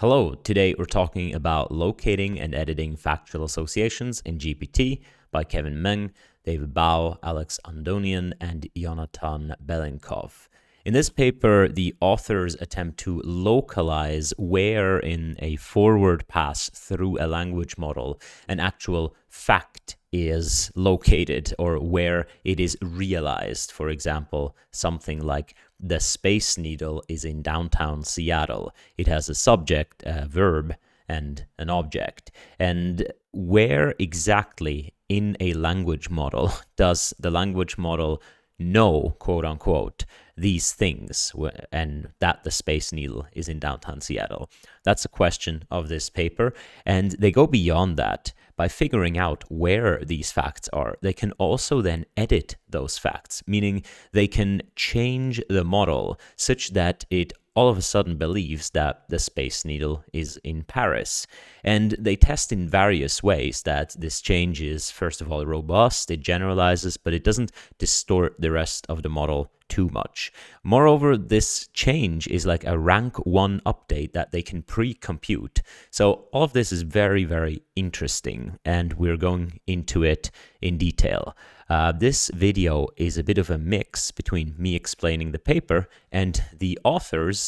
Hello, today we're talking about locating and editing factual associations in GPT by Kevin Meng, David Bao, Alex Andonian, and Jonathan Belenkov. In this paper, the authors attempt to localize where in a forward pass through a language model an actual fact is located or where it is realized. For example, something like the Space Needle is in downtown Seattle. It has a subject, a verb, and an object. And where exactly in a language model does the language model know, quote unquote, these things, and that the Space Needle is in downtown Seattle? That's a question of this paper, and they go beyond that. By figuring out where these facts are, they can also then edit those facts, meaning they can change the model such that it all of a sudden believes that the Space Needle is in Paris. And they test in various ways that this change is, first of all, robust, it generalizes, but it doesn't distort the rest of the model too much. Moreover, this change is like a rank 1 update that they can pre-compute. So all of this is very, very interesting, and we're going into it in detail. This video is a bit of a mix between me explaining the paper and the authors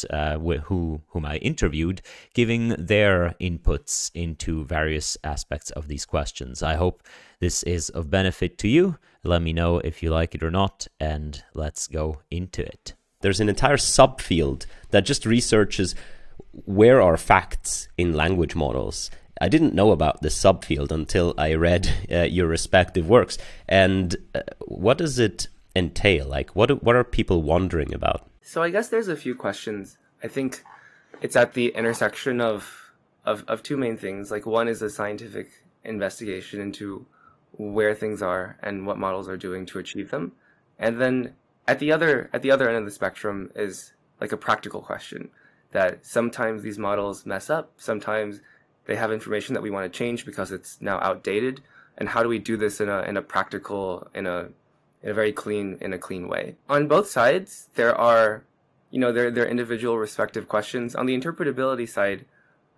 whom I interviewed, giving their inputs into various aspects of these questions. I hope this is of benefit to you. Let me know if you like it or not, and let's go into it. There's an entire subfield that just researches where are facts in language models. I didn't know about this subfield until I read your respective works. And what does it entail? Like, what are people wondering about? So I guess there's a few questions. I think it's at the intersection of two main things. Like, one is a scientific investigation into where things are and what models are doing to achieve them. And then at the other end of the spectrum is like a practical question that sometimes these models mess up, sometimes they have information that we want to change because it's now outdated. And how do we do this in a practical, in a very clean way? On both sides, there are, there are individual respective questions. On the interpretability side,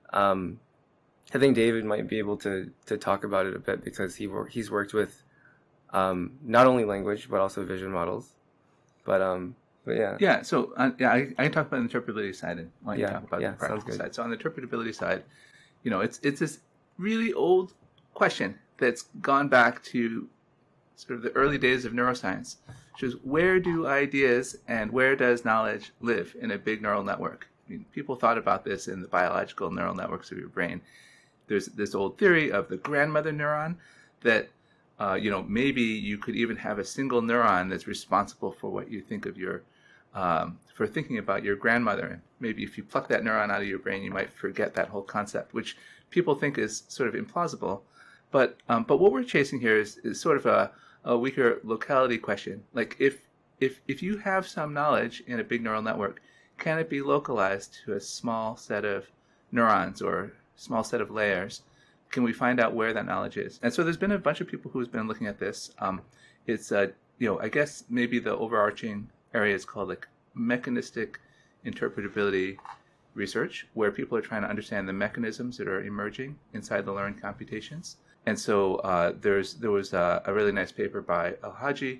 I think David might be able to talk about it a bit because he's worked with not only language but also vision models. But yeah. Yeah. So I can talk about the interpretability side, and why don't you talk about the practical side? So on the interpretability side, it's this really old question that's gone back to sort of the early days of neuroscience, which is, where do ideas and where does knowledge live in a big neural network? I mean, people thought about this in the biological neural networks of your brain. There's this old theory of the grandmother neuron that, maybe you could even have a single neuron that's responsible for what you think of your, for thinking about your grandmother. And maybe if you pluck that neuron out of your brain, you might forget that whole concept, which people think is sort of implausible. But what we're chasing here is sort of a weaker locality question. Like, if you have some knowledge in a big neural network, can it be localized to a small set of neurons or small set of layers? Can we find out where that knowledge is? And so there's been a bunch of people who's been looking at this. It's I guess maybe the overarching area is called like mechanistic interpretability research, where people are trying to understand the mechanisms that are emerging inside the learned computations. And so there was a really nice paper by El-Hadji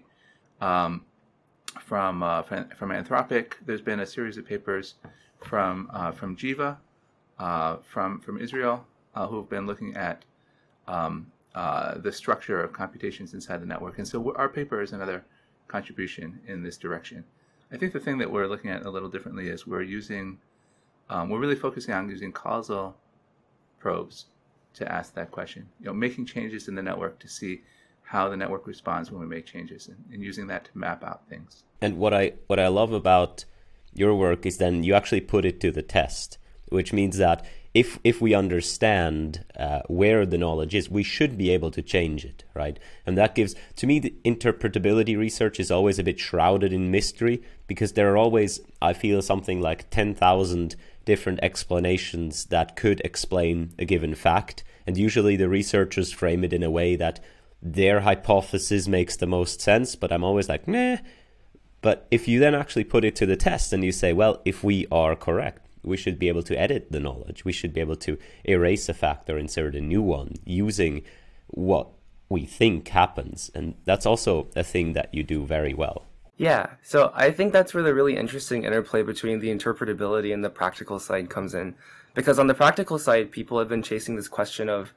from Anthropic. There's been a series of papers from Jiva, from Israel, who have been looking at the structure of computations inside the network. And so our paper is another contribution in this direction. I think the thing that we're looking at a little differently is we're really focusing on using causal probes to ask that question. Making changes in the network to see how the network responds when we make changes, and using that to map out things. And what I love about your work is then you actually put it to the test, which means that if we understand where the knowledge is, we should be able to change it, right? And that gives, to me, the interpretability research is always a bit shrouded in mystery, because there are always, I feel, something like 10,000 different explanations that could explain a given fact. And usually the researchers frame it in a way that their hypothesis makes the most sense, but I'm always like, meh. But if you then actually put it to the test and you say, well, if we are correct, we should be able to edit the knowledge. We should be able to erase a fact or insert a new one using what we think happens. And that's also a thing that you do very well. Yeah, so I think that's where the really interesting interplay between the interpretability and the practical side comes in. Because on the practical side, people have been chasing this question of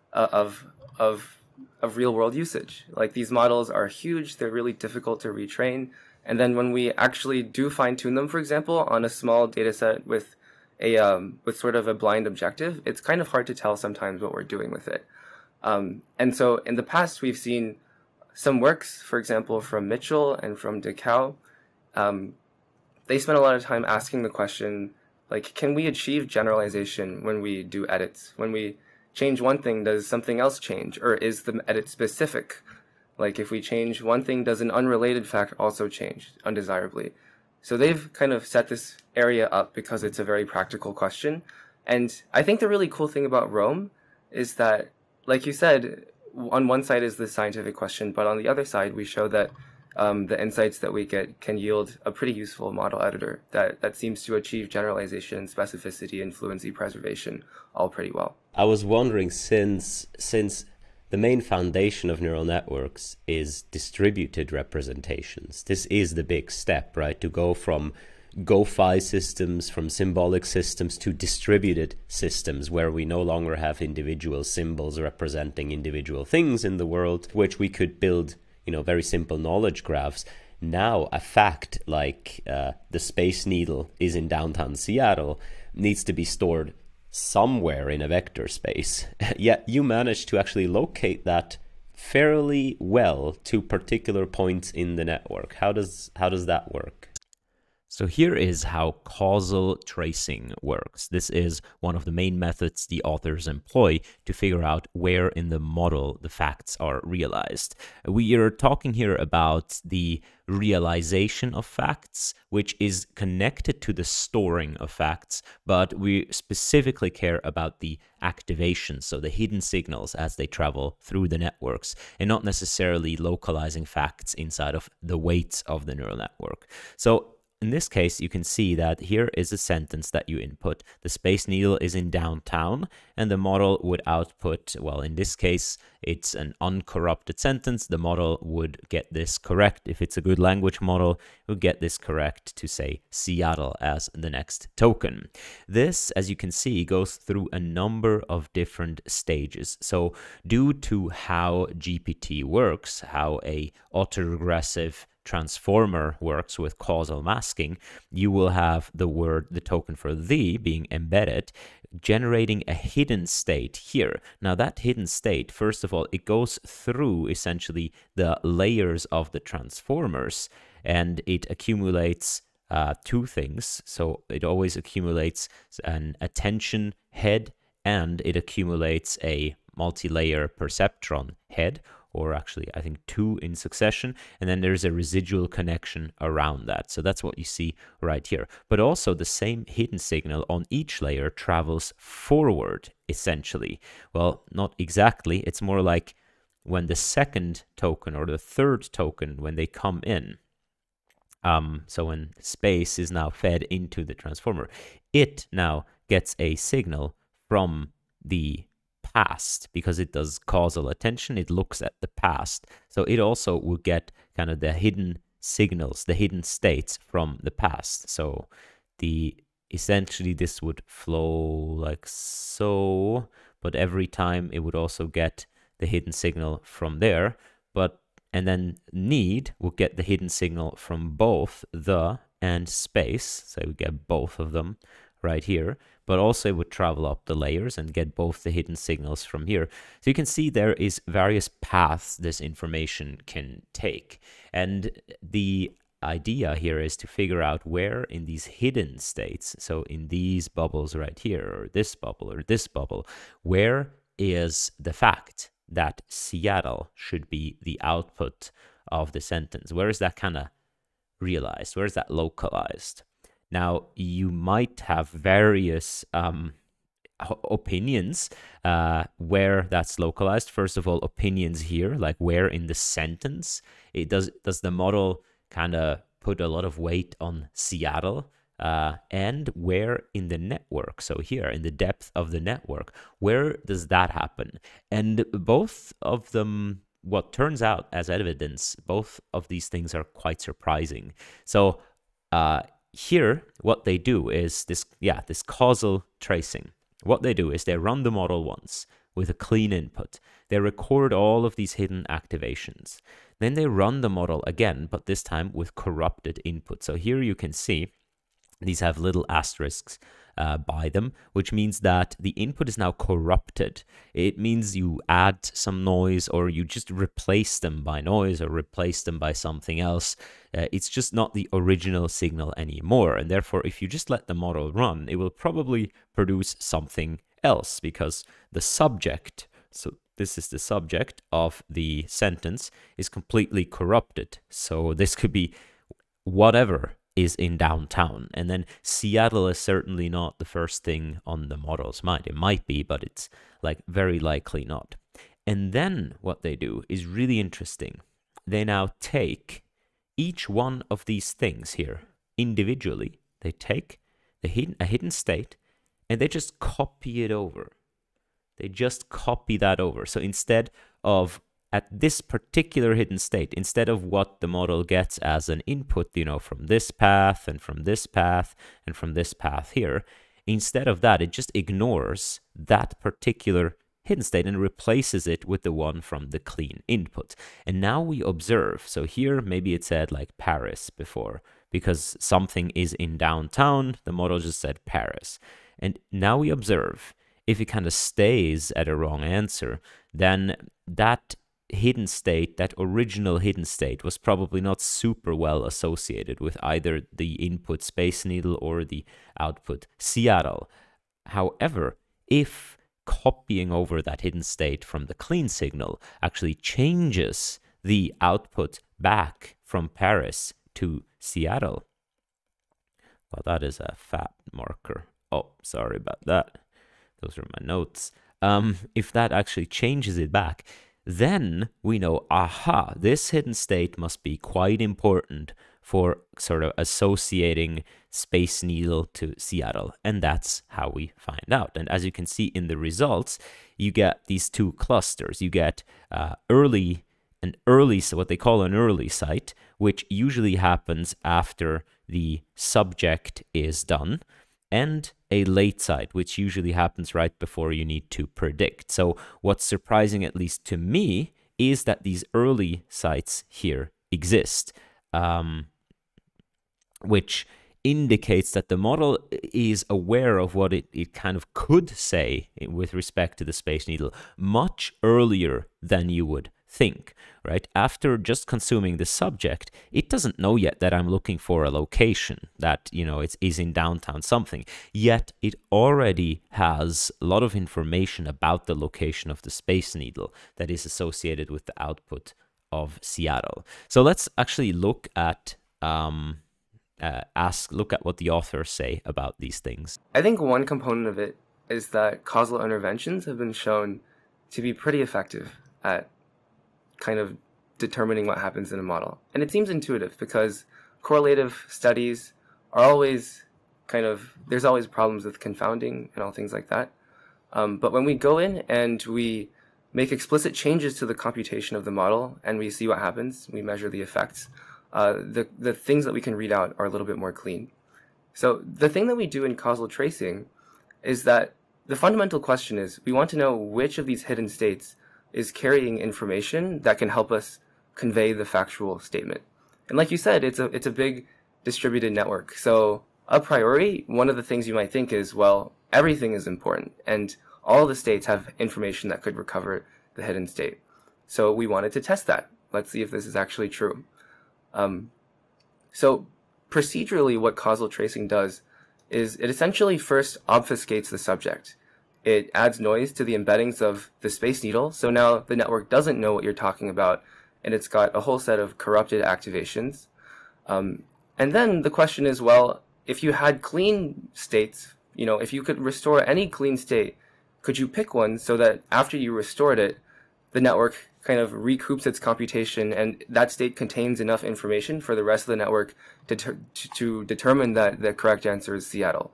real world usage. Like, these models are huge, they're really difficult to retrain. And then when we actually do fine tune them, for example, on a small data set with sort of a blind objective, it's kind of hard to tell sometimes what we're doing with it. And so in the past, we've seen some works, for example, from Mitchell and from DeCao. They spent a lot of time asking the question, like, can we achieve generalization when we do edits? When we change one thing, does something else change? Or is the edit specific? Like, if we change one thing, does an unrelated fact also change undesirably? So they've kind of set this area up because it's a very practical question. And I think the really cool thing about Rome is that, like you said, on one side is the scientific question, but on the other side, we show that the insights that we get can yield a pretty useful model editor that seems to achieve generalization, specificity, and fluency preservation all pretty well. I was wondering, since the main foundation of neural networks is distributed representations, this is the big step, right? To go from GoFi systems, from symbolic systems to distributed systems where we no longer have individual symbols representing individual things in the world, which we could build, very simple knowledge graphs. Now a fact like the Space Needle is in downtown Seattle needs to be stored somewhere in a vector space. Yet you managed to actually locate that fairly well to particular points in the network. How does that work? So here is how causal tracing works. This is one of the main methods the authors employ to figure out where in the model the facts are realized. We are talking here about the realization of facts, which is connected to the storing of facts, but we specifically care about the activation, so the hidden signals as they travel through the networks, and not necessarily localizing facts inside of the weights of the neural network. So in this case, you can see that here is a sentence that you input. The Space Needle is in downtown, and the model would output, well, in this case, it's an uncorrupted sentence. The model would get this correct. If it's a good language model, it would get this correct to say Seattle as the next token. This, as you can see, goes through a number of different stages. So due to how GPT works, how a autoregressive transformer works with causal masking, you will have the token for the being embedded, generating a hidden state here. Now that hidden state, first of all, it goes through essentially the layers of the transformers, and it accumulates two things. So it always accumulates an attention head, and it accumulates a multi-layer perceptron head, or actually I think two in succession, and then there's a residual connection around that. So that's what you see right here. But also the same hidden signal on each layer travels forward, essentially. Well, not exactly. It's more like when the second token or the third token, when they come in, so when space is now fed into the transformer, it now gets a signal from the past, because it does causal attention, it looks at the past. So it also will get kind of the hidden signals, the hidden states from the past. So essentially this would flow like so, but every time it would also get the hidden signal from there. And then need will get the hidden signal from both the and space. So we get both of them right here, but also it would travel up the layers and get both the hidden signals from here. So you can see there is various paths this information can take. And the idea here is to figure out where in these hidden states, so in these bubbles right here, or this bubble, where is the fact that Seattle should be the output of the sentence? Where is that kind of realized? Where is that localized? Now, you might have various opinions where that's localized. First of all, opinions here, like where in the sentence. Does the model kind of put a lot of weight on Seattle and where in the network, so here in the depth of the network, where does that happen? And both of them, what turns out as evidence, both of these things are quite surprising. So here, what they do is this causal tracing. What they do is they run the model once with a clean input. They record all of these hidden activations. Then they run the model again, but this time with corrupted input. So here you can see these have little asterisks by them, which means that the input is now corrupted. It means you add some noise, or you just replace them by noise, or replace them by something else. It's just not the original signal anymore. And therefore, if you just let the model run, it will probably produce something else, because the subject, so this is the subject of the sentence, is completely corrupted. So this could be whatever is in downtown. And then Seattle is certainly not the first thing on the model's mind. It might be, but it's like very likely not. And then what they do is really interesting. They now take each one of these things here individually. They take a hidden state and they just copy it over. They just copy that over. So instead of at this particular hidden state, instead of what the model gets as an input, from this path and from this path and from this path here, instead of that, it just ignores that particular hidden state and replaces it with the one from the clean input. And now we observe, so here maybe it said like Paris before, because something is in downtown, the model just said Paris. And now we observe, if it kind of stays at a wrong answer, then that hidden state, that original hidden state, was probably not super well associated with either the input Space Needle or the output Seattle. However, if copying over that hidden state from the clean signal actually changes the output back from Paris to Seattle, well, that is a fat marker. Oh, sorry about that. Those are my notes. If that actually changes it back, then we know, aha, this hidden state must be quite important for sort of associating Space Needle to Seattle. And that's how we find out. And as you can see in the results, you get these two clusters. You get so what they call an early site, which usually happens after the subject is done, and a late site, which usually happens right before you need to predict. So what's surprising, at least to me, is that these early sites here exist, which indicates that the model is aware of what it kind of could say with respect to the Space Needle much earlier than you would think, right? After just consuming the subject, it doesn't know yet that I'm looking for a location that, it is in downtown something, yet it already has a lot of information about the location of the Space Needle that is associated with the output of Seattle. So let's actually look at what the authors say about these things. I think one component of it is that causal interventions have been shown to be pretty effective at kind of determining what happens in a model. And it seems intuitive because correlative studies are always there's always problems with confounding and all things like that. But when we go in and we make explicit changes to the computation of the model and we see what happens, we measure the effects, the things that we can read out are a little bit more clean. So the thing that we do in causal tracing is that the fundamental question is we want to know which of these hidden states is carrying information that can help us convey the factual statement. And like you said, it's a big distributed network. So a priori, one of the things you might think is, well, everything is important and all the states have information that could recover the hidden state. So we wanted to test that. Let's see if this is actually true. So procedurally, what causal tracing does is it essentially first obfuscates the subject. It adds noise to the embeddings of the Space Needle, so now the network doesn't know what you're talking about, and it's got a whole set of corrupted activations. And then the question is, well, if you had clean states, if you could restore any clean state, could you pick one so that after you restored it, the network kind of recoups its computation, and that state contains enough information for the rest of the network to determine that the correct answer is Seattle.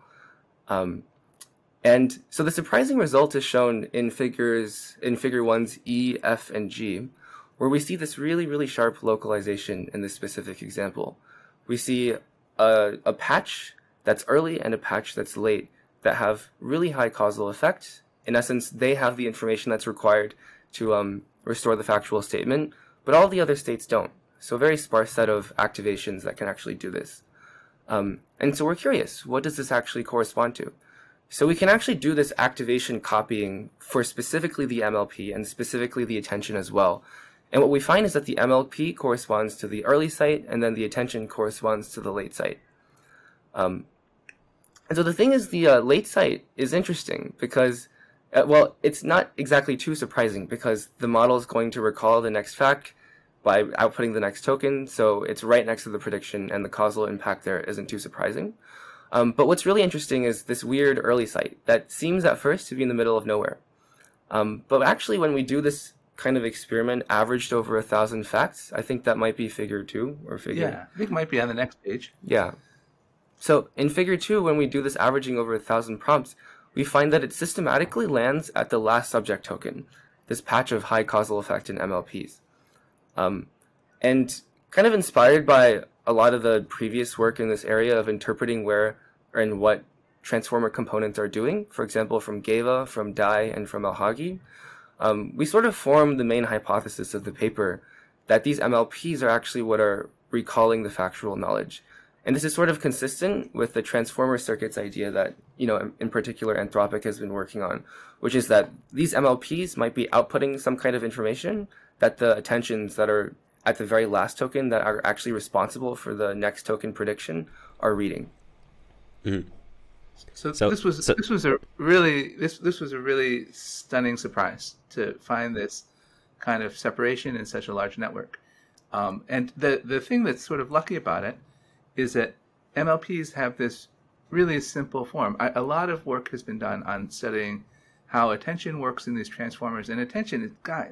And so the surprising result is shown in figure 1's E, F, and G, where we see this really, really sharp localization in this specific example. We see a patch that's early and a patch that's late that have really high causal effect. In essence, they have the information that's required to restore the factual statement, but all the other states don't. So a very sparse set of activations that can actually do this. And so we're curious, what does this actually correspond to? So we can actually do this activation copying for specifically the MLP and specifically the attention as well. And what we find is that the MLP corresponds to the early site, and then the attention corresponds to the late site. And so the thing is, the late site is interesting because, well, it's not exactly too surprising because the model is going to recall the next fact by outputting the next token, so it's right next to the prediction, and the causal impact there isn't too surprising. But what's really interesting is this weird early site that seems at first to be in the middle of nowhere. But actually, when we do this kind of experiment averaged over 1,000 facts, I think that might be figure 2 or figure... Yeah, I think it might be on the next page. Yeah. So in figure 2, when we do this averaging over 1,000 prompts, we find that it systematically lands at the last subject token, this patch of high causal effect in MLPs. And kind of inspired by a lot of the previous work in this area of interpreting where and what transformer components are doing, for example, from Geva, from Dai, and from Alhagi, we sort of formed the main hypothesis of the paper that these MLPs are actually what are recalling the factual knowledge. And this is sort of consistent with the transformer circuits idea that, in particular, Anthropic has been working on, which is that these MLPs might be outputting some kind of information that the attentions that are at the very last token that are actually responsible for the next token prediction are reading. Mm-hmm. So this was a really stunning surprise to find this kind of separation in such a large network. And the thing that's sort of lucky about it is that MLPs have this really simple form. A lot of work has been done on studying how attention works in these transformers, and attention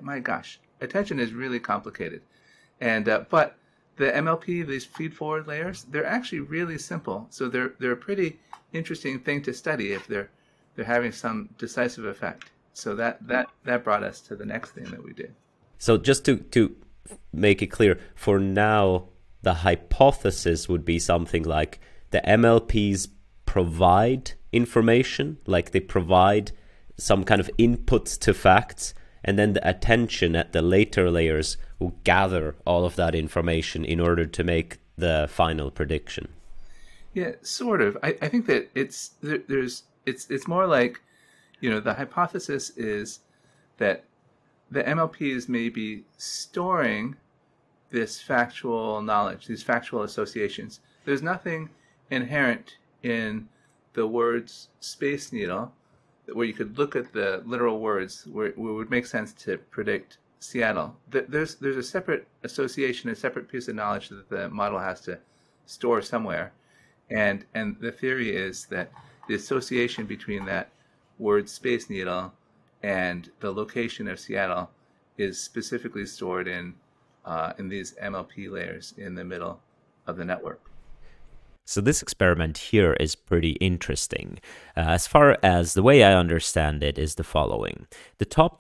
is really complicated. And but the MLP, these feed-forward layers, they're actually really simple. So they're a pretty interesting thing to study if they're having some decisive effect. So that brought us to the next thing that we did. So just to make it clear, for now, the hypothesis would be something like the MLPs provide information, like they provide some kind of inputs to facts, and then the attention at the later layers will gather all of that information in order to make the final prediction. Yeah, sort of. I think that it's more like, the hypothesis is that the MLPs may be storing this factual knowledge, these factual associations. There's nothing inherent in the words Space Needle where you could look at the literal words where it would make sense to predict Seattle. There's a separate association, a separate piece of knowledge that the model has to store somewhere. And the theory is that the association between that word Space Needle and the location of Seattle is specifically stored in these MLP layers in the middle of the network. So this experiment here is pretty interesting. As far as the way I understand it is the following. The top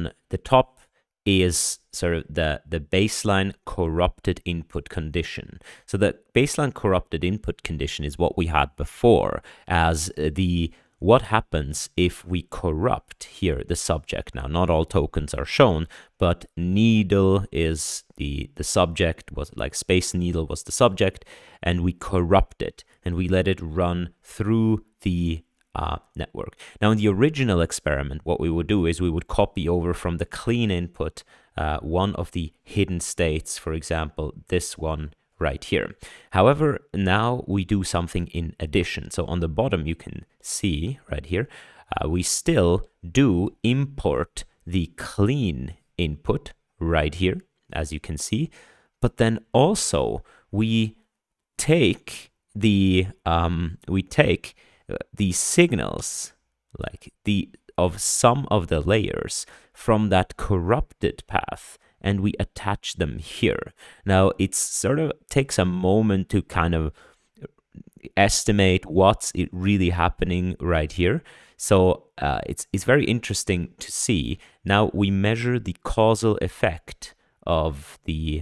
is sort of the baseline corrupted input condition. So the baseline corrupted input condition is what we had before as what happens if we corrupt here the subject. Now, not all tokens are shown, but needle is the subject, was like Space Needle was the subject, and we corrupt it and we let it run through the network. Now, in the original experiment, what we would do is we would copy over from the clean input one of the hidden states, for example, this one right here. However, now we do something in addition. So on the bottom, you can see right here, we still do import the clean input right here, as you can see, but then also we take the signals, like of some of the layers from that corrupted path, and we attach them here. Now, it sort of takes a moment to kind of estimate what's really happening right here. So it's very interesting to see. Now we measure the causal effect of the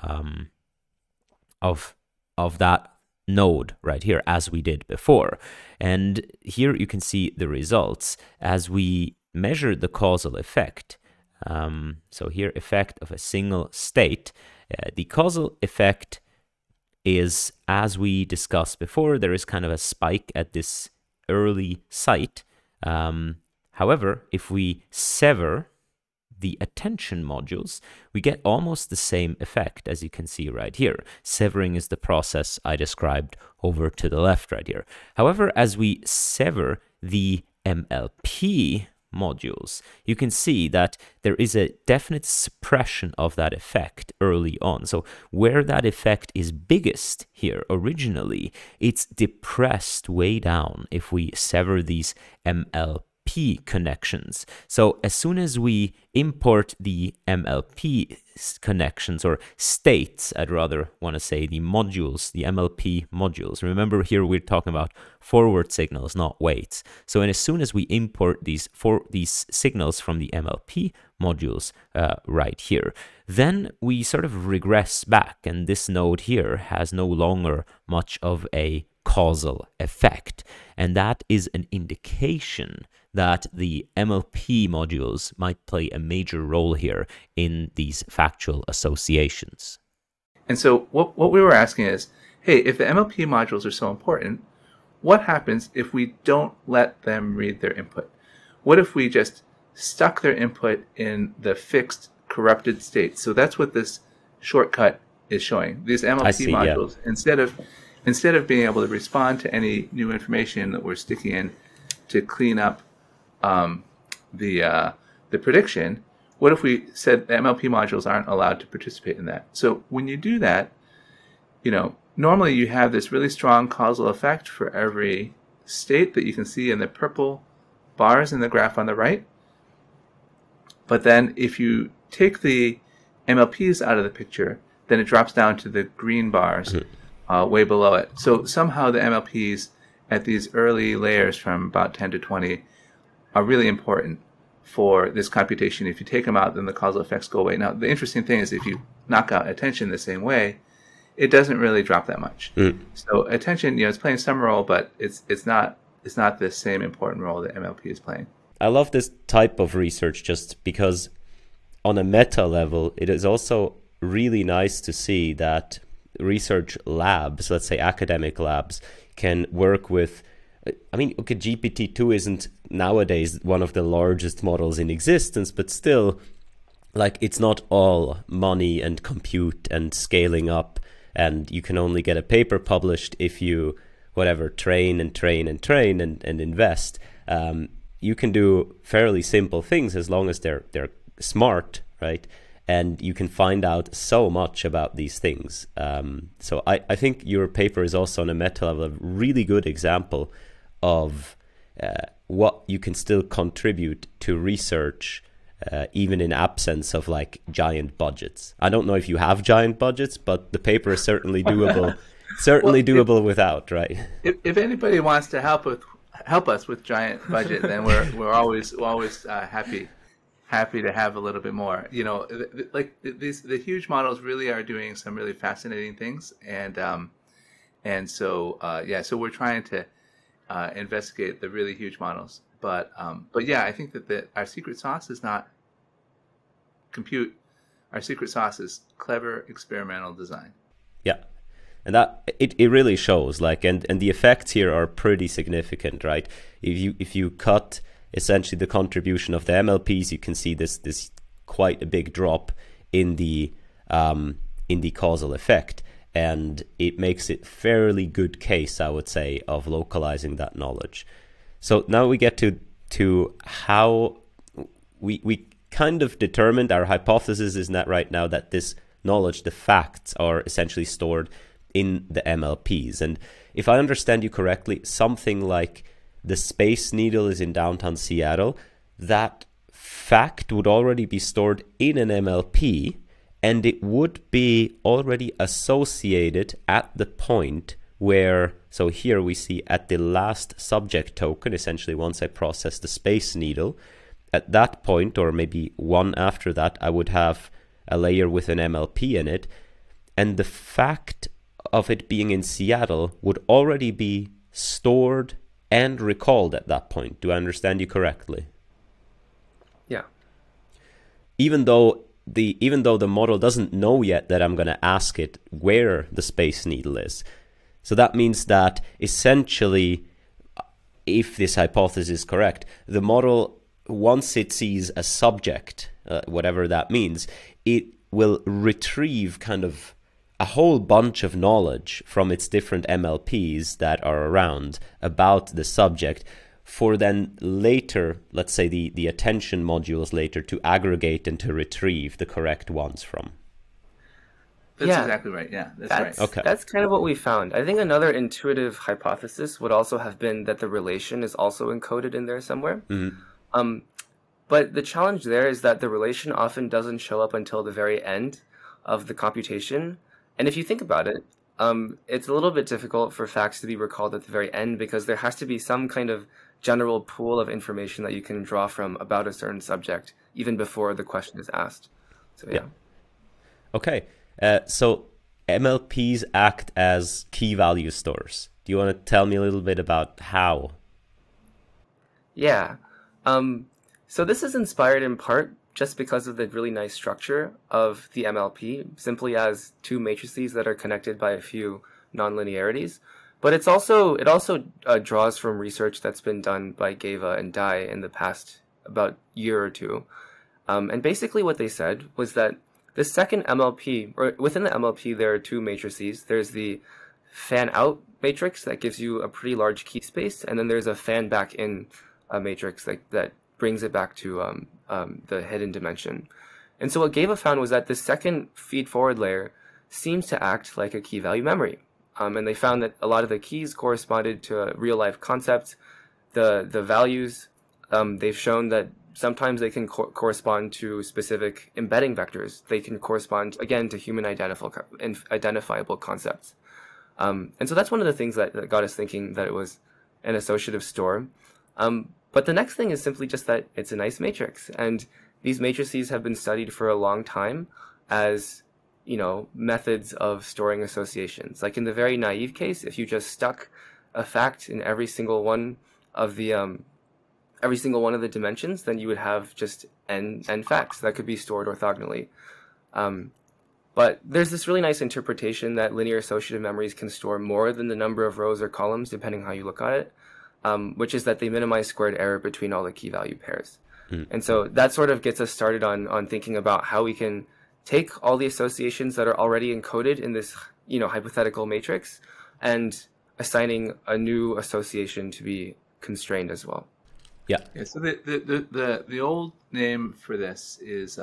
of that node right here, as we did before. And here you can see the results as we measure the causal effect. So here, effect of a single state. The causal effect is, as we discussed before, there is kind of a spike at this early site. However, if we sever the attention modules, we get almost the same effect, as you can see right here. Severing is the process I described over to the left right here. However, as we sever the MLP modules, you can see that there is a definite suppression of that effect early on. So where that effect is biggest here originally, it's depressed way down if we sever these MLP connections. So as soon as we import the MLP connections, or states, I'd rather want to say, the modules, the MLP modules. Remember, here we're talking about forward signals, not weights. So as soon as we import these signals from the MLP modules right here, then we sort of regress back, and this node here has no longer much of a causal effect. And that is an indication that the MLP modules might play a major role here in these factual associations. And so what we were asking is, hey, if the MLP modules are so important, what happens if we don't let them read their input? What if we just stuck their input in the fixed corrupted state? So that's what this shortcut is showing. These MLP modules, yeah. Instead of being able to respond to any new information that we're sticking in to clean up the prediction, what if we said the MLP modules aren't allowed to participate in that? So when you do that, normally you have this really strong causal effect for every state that you can see in the purple bars in the graph on the right. But then if you take the MLPs out of the picture, then it drops down to the green bars way below it. So somehow the MLPs at these early layers from about 10 to 20 are really important for this computation. If you take them out, then the causal effects go away. Now, the interesting thing is if you knock out attention the same way, it doesn't really drop that much. So attention, it's playing some role, but it's not the same important role that MLP is playing. I love this type of research just because on a meta level, it is also really nice to see that research labs, let's say academic labs, can work with, GPT-2 isn't nowadays one of the largest models in existence, but still, it's not all money and compute and scaling up, and you can only get a paper published if you, train and invest. You can do fairly simple things as long as they're smart, right? And you can find out so much about these things. So I think your paper is also on a meta level a really good example of what you can still contribute to research, even in absence of giant budgets. I don't know if you have giant budgets, but the paper is certainly doable. Doable without, right? If anybody wants to help us with giant budget, then we're always happy to have a little bit more. The huge models really are doing some really fascinating things, so we're trying to investigate the really huge models. But yeah, I think that our secret sauce is not compute. Our secret sauce is clever experimental design. Yeah. And that it really shows, and the effects here are pretty significant, right? If you cut essentially the contribution of the MLPs, you can see this quite a big drop in the causal effect, and it makes it fairly good case, I would say, of localizing that knowledge. So now we get to how we kind of determined our hypothesis is that right now that this knowledge, the facts, are essentially stored in the MLPs. And if I understand you correctly, something like the Space Needle is in downtown Seattle, that fact would already be stored in an MLP, and it would be already associated at the point where, so here we see at the last subject token, essentially once I process the Space Needle, at that point, or maybe one after that, I would have a layer with an MLP in it, and the fact of it being in Seattle would already be stored and recalled at that point. Do I understand you correctly? Yeah. Even though the model doesn't know yet that I'm going to ask it where the Space Needle is. So that means that essentially, if this hypothesis is correct, the model, once it sees a subject, whatever that means, it will retrieve kind of a whole bunch of knowledge from its different MLPs that are around about the subject, for then later, let's say the attention modules later, to aggregate and to retrieve the correct ones from. That's exactly right. Yeah, that's right. Okay. That's kind of what we found. I think another intuitive hypothesis would also have been that the relation is also encoded in there somewhere. Mm-hmm. But the challenge there is that the relation often doesn't show up until the very end of the computation. And if you think about it, it's a little bit difficult for facts to be recalled at the very end, because there has to be some kind of general pool of information that you can draw from about a certain subject, even before the question is asked. So, yeah. Okay. So MLPs act as key value stores. Do you want to tell me a little bit about how? Yeah. So this is inspired in part just because of the really nice structure of the MLP, simply as two matrices that are connected by a few nonlinearities. But it also draws from research that's been done by Geva and Dai in the past about year or two. And basically what they said was that the second MLP, or within the MLP, there are two matrices. There's the fan out matrix that gives you a pretty large key space, and then there's a fan back in matrix that brings it back to the hidden dimension. And so what Geva found was that the second feed forward layer seems to act like a key value memory. And they found that a lot of the keys corresponded to real life concepts. The values, they've shown that sometimes they can correspond to specific embedding vectors. They can correspond, again, to human identifiable concepts. And so that's one of the things that got us thinking that it was an associative store. But the next thing is simply just that it's a nice matrix. And these matrices have been studied for a long time as, methods of storing associations. Like in the very naive case, if you just stuck a fact in every single one of the dimensions, then you would have just n facts that could be stored orthogonally. But there's this really nice interpretation that linear associative memories can store more than the number of rows or columns, depending how you look at it, which is that they minimize squared error between all the key value pairs. And so that sort of gets us started on thinking about how we can take all the associations that are already encoded in this, hypothetical matrix, and assigning a new association to be constrained as well. Yeah. So the old name for this is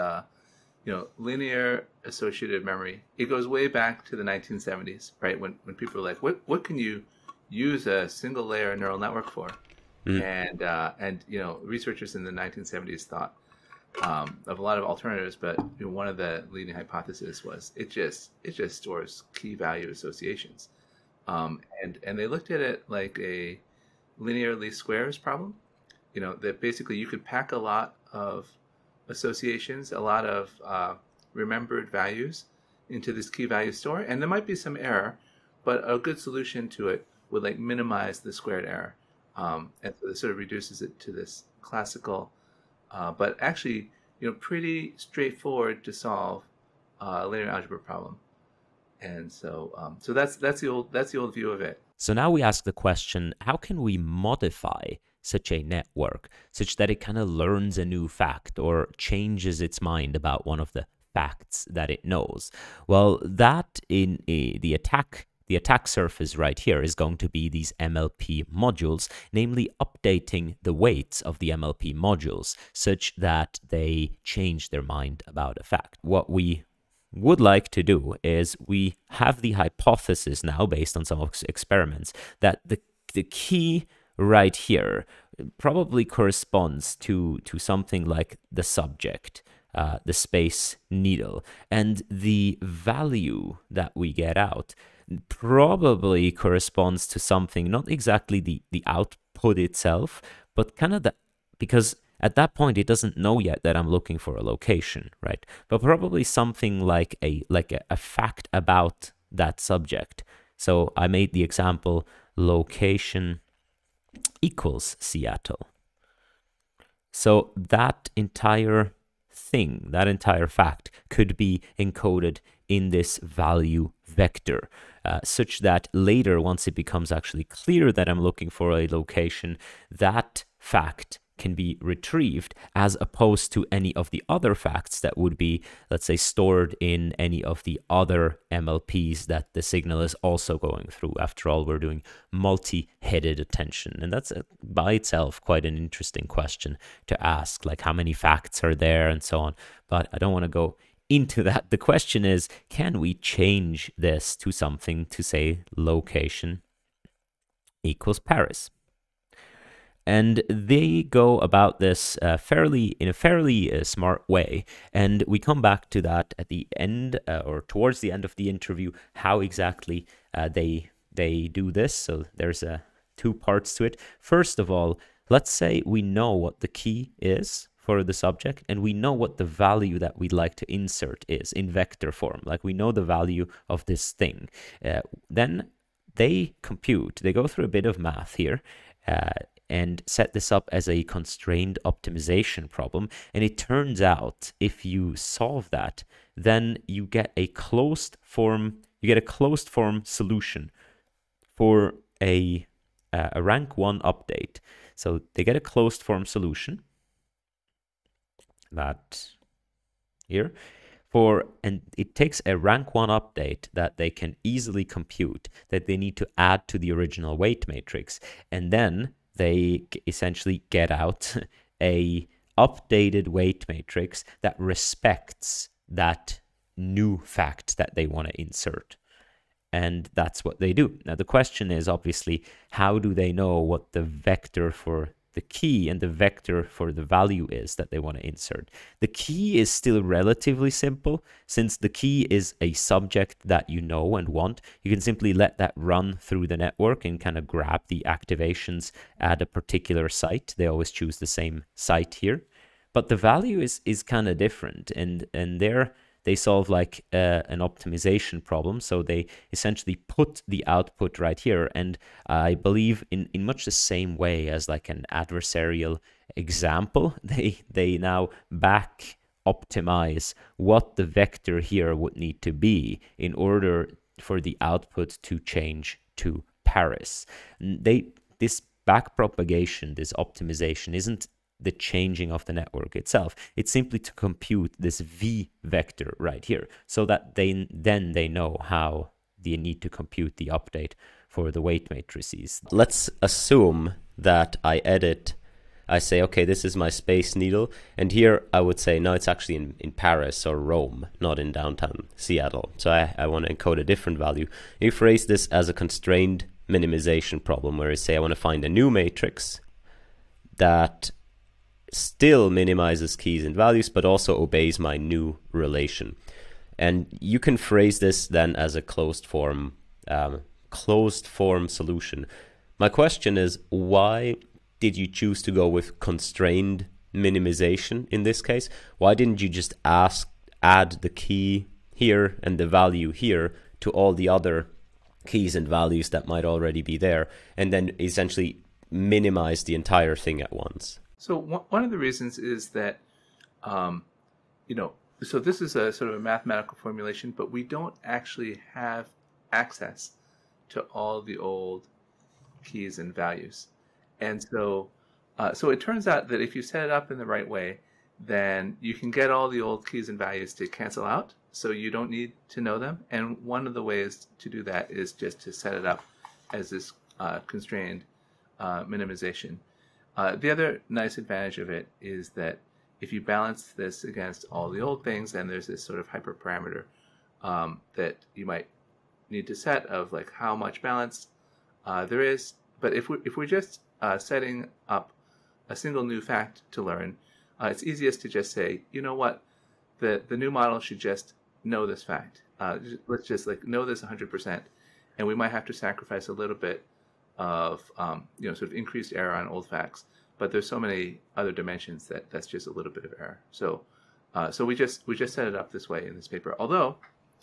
linear associative memory. It goes way back to the 1970s, right? When people were like, what can you use a single layer neural network for? And researchers in the 1970s thought of a lot of alternatives, but one of the leading hypotheses was it just stores key value associations, and they looked at it like a linear least squares problem. That basically you could pack a lot of associations, a lot of remembered values into this key value store, and there might be some error, but a good solution to it would minimize the squared error, and so this sort of reduces it to this classical, but actually pretty straightforward to solve linear algebra problem. And so that's the old view of it. So now we ask the question: how can we modify such a network such that it kind of learns a new fact or changes its mind about one of the facts that it knows? Well, that in the attack surface right here is going to be these MLP modules, namely updating the weights of the MLP modules such that they change their mind about a fact. What we would like to do is we have the hypothesis now, based on some experiments, that the key right here probably corresponds to something like the subject. the Space Needle. And the value that we get out probably corresponds to something, not exactly the output itself, but kind of because at that point it doesn't know yet that I'm looking for a location, right? But probably something like a fact about that subject. So I made the example location equals Seattle. So that entire thing, that entire fact could be encoded in this value vector, such that later, once it becomes actually clear that I'm looking for a location, that fact can be retrieved, as opposed to any of the other facts that would be, let's say, stored in any of the other MLPs that the signal is also going through. After all, we're doing multi-headed attention, and that's by itself quite an interesting question to ask, like how many facts are there and so on. But I don't want to go into that. The question is, can we change this to something to say location equals Paris? And they go about this in a fairly smart way. And we come back to that at the end or towards the end of the interview, how exactly they do this. So there's two parts to it. First of all, let's say we know what the key is for the subject, and we know what the value that we'd like to insert is in vector form. Like we know the value of this thing. Then they go through a bit of math here, and set this up as a constrained optimization problem. And it turns out if you solve that, then you get a closed form solution for a rank 1 update. So they get a closed form solution, that here, and it takes a rank 1 update that they can easily compute, that they need to add to the original weight matrix, and then they essentially get out a updated weight matrix that respects that new fact that they want to insert. And that's what they do. Now, the question is obviously, how do they know what the vector for the key and the vector for the value is that they want to insert? The key is still relatively simple. Since the key is a subject that you know and want, you can simply let that run through the network and kind of grab the activations at a particular site. They always choose the same site here. But the value is kind of different, and there they solve like an optimization problem. So they essentially put the output right here. And I believe in much the same way as like an adversarial example, they now back optimize what the vector here would need to be in order for the output to change to Paris. This back propagation, this optimization isn't the changing of the network itself. It's simply to compute this V vector right here, so that they know how they need to compute the update for the weight matrices. Let's assume that I say, okay, this is my Space Needle, and here I would say, no, it's actually in Paris or Rome, not in downtown Seattle. So I want to encode a different value. You phrase this as a constrained minimization problem, where you say I want to find a new matrix that still minimizes keys and values, but also obeys my new relation. And you can phrase this then as a closed form solution. My question is, why did you choose to go with constrained minimization in this case? Why didn't you just add the key here and the value here to all the other keys and values that might already be there, and then essentially minimize the entire thing at once? So one of the reasons is that, so this is a sort of a mathematical formulation, but we don't actually have access to all the old keys and values. And so it turns out that if you set it up in the right way, then you can get all the old keys and values to cancel out, so you don't need to know them. And one of the ways to do that is just to set it up as this constrained minimization. The other nice advantage of it is that if you balance this against all the old things, then there's this sort of hyperparameter that you might need to set of like how much balance there is. But if we're just setting up a single new fact to learn, it's easiest to just say, you know what, the new model should just know this fact. Let's just like know this 100%, and we might have to sacrifice a little bit of sort of increased error on old facts. But there's so many other dimensions that's just a little bit of error. So we just set it up this way in this paper. Although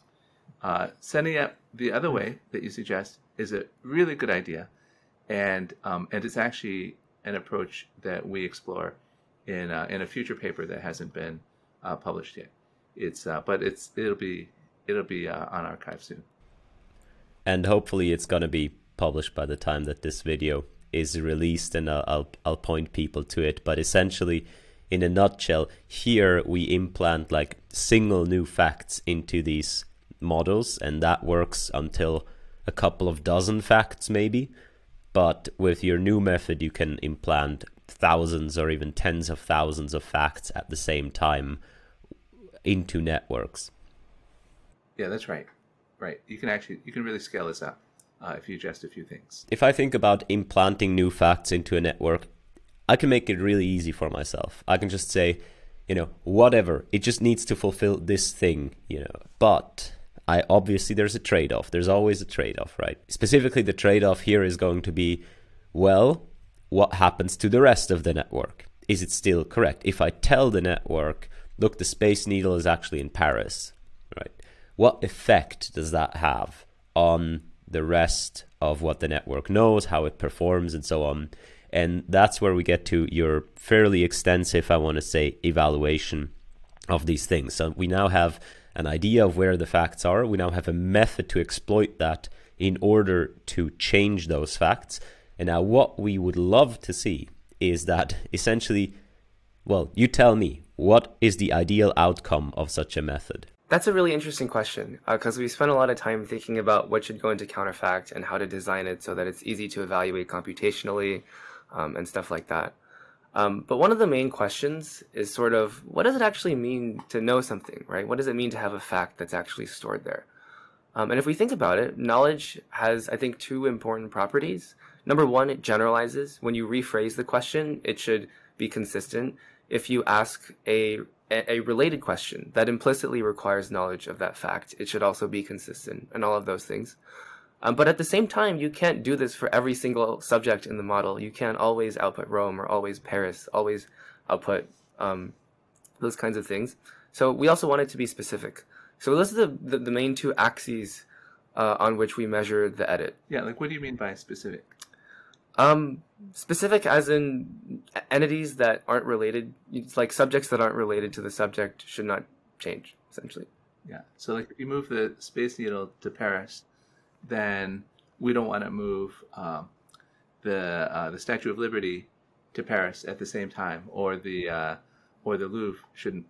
setting it up the other way that you suggest is a really good idea, and it's actually an approach that we explore in a future paper that hasn't been published yet. It'll be on arXiv soon, and hopefully it's going to be published by the time that this video is released, and I'll point people to it. But essentially, in a nutshell, here we implant like single new facts into these models, and that works until a couple of dozen facts maybe. But with your new method, you can implant thousands or even tens of thousands of facts at the same time into networks. Yeah, that's right. Right. You can really scale this up if you adjust a few things. If I think about implanting new facts into a network, I can make it really easy for myself. I can just say, whatever, it just needs to fulfill this thing, But obviously there's a trade-off. There's always a trade-off, right? Specifically, the trade-off here is going to be, well, what happens to the rest of the network? Is it still correct? If I tell the network, look, the Space Needle is actually in Paris, right? What effect does that have on the rest of what the network knows, how it performs, and so on? And that's where we get to your fairly extensive, I want to say, evaluation of these things. So we now have an idea of where the facts are. We now have a method to exploit that in order to change those facts. And now what we would love to see is that essentially, well, you tell me, what is the ideal outcome of such a method? That's a really interesting question, because we spent a lot of time thinking about what should go into counterfact and how to design it so that it's easy to evaluate computationally and stuff like that. But one of the main questions is sort of, what does it actually mean to know something, right? What does it mean to have a fact that's actually stored there? And if we think about it, knowledge has, I think, two important properties. Number one, it generalizes. When you rephrase the question, it should be consistent. If you ask a related question that implicitly requires knowledge of that fact, it should also be consistent, and all of those things. But at the same time, you can't do this for every single subject in the model. You can't always output Rome or always Paris, always output those kinds of things. So we also want it to be specific. So those are the main two axes on which we measure the edit. Yeah, like what do you mean by specific? Specific as in entities that aren't related. It's like subjects that aren't related to the subject should not change, essentially. Yeah, so like if you move the Space Needle to Paris, then we don't want to move the Statue of Liberty to Paris at the same time, or the Louvre shouldn't.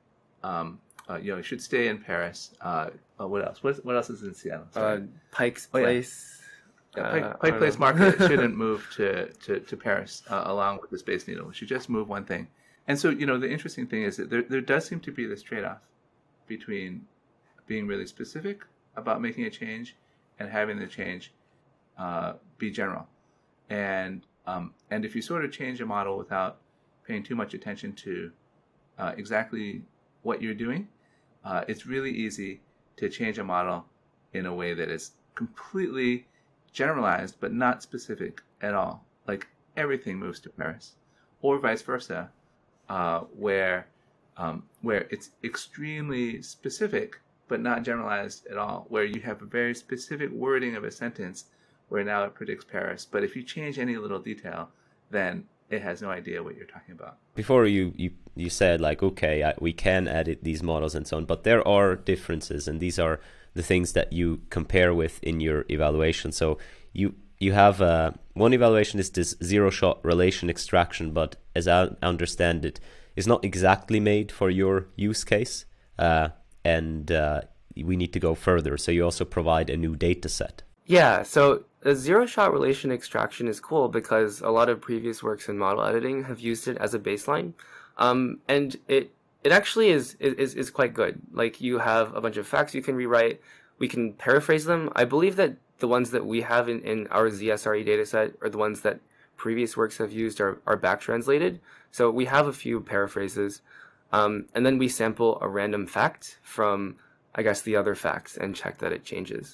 It should stay in Paris. What else? What else is in Seattle? Pike's Place. Yeah, Pike Place Market shouldn't move to Paris along with the Space Needle. We should just move one thing. And so, the interesting thing is that there does seem to be this trade-off between being really specific about making a change and having the change be general. And if you sort of change a model without paying too much attention to exactly what you're doing, it's really easy to change a model in a way that is completely generalized but not specific at all. Like everything moves to Paris, or vice versa, where it's extremely specific but not generalized at all, where you have a very specific wording of a sentence where now it predicts Paris, but if you change any little detail, then it has no idea what you're talking about. Before you said like, okay, we can edit these models and so on, but there are differences, and these are the things that you compare with in your evaluation. So you have one evaluation is this zero-shot relation extraction, but as I understand it, is not exactly made for your use case, and we need to go further. So you also provide a new data set. Yeah, so a zero-shot relation extraction is cool because a lot of previous works in model editing have used it as a baseline, and it actually is quite good. Like, you have a bunch of facts you can rewrite, we can paraphrase them. I believe that the ones that we have in our ZSRE dataset are the ones that previous works have used are back translated. So we have a few paraphrases. And then we sample a random fact from, I guess, the other facts and check that it changes.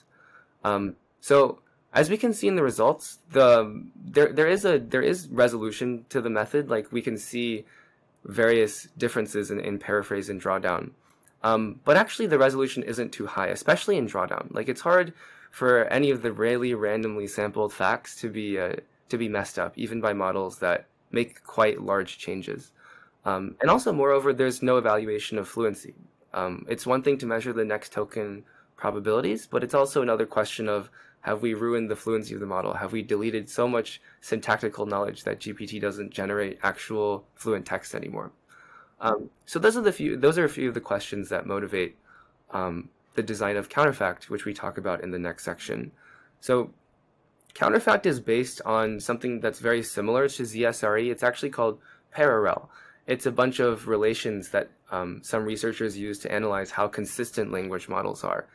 So as we can see in the results, there is resolution to the method. Like, we can see various differences in paraphrase and drawdown. But actually the resolution isn't too high, especially in drawdown. Like, it's hard for any of the really randomly sampled facts to be messed up, even by models that make quite large changes. And also, moreover, there's no evaluation of fluency. It's one thing to measure the next token probabilities, but it's also another question of, have we ruined the fluency of the model? Have we deleted so much syntactical knowledge that GPT doesn't generate actual fluent text anymore? So those are a few of the questions that motivate the design of Counterfact, which we talk about in the next section. So Counterfact is based on something that's very similar to ZSRE. It's actually called Pararel. It's a bunch of relations that some researchers use to analyze how consistent language models are.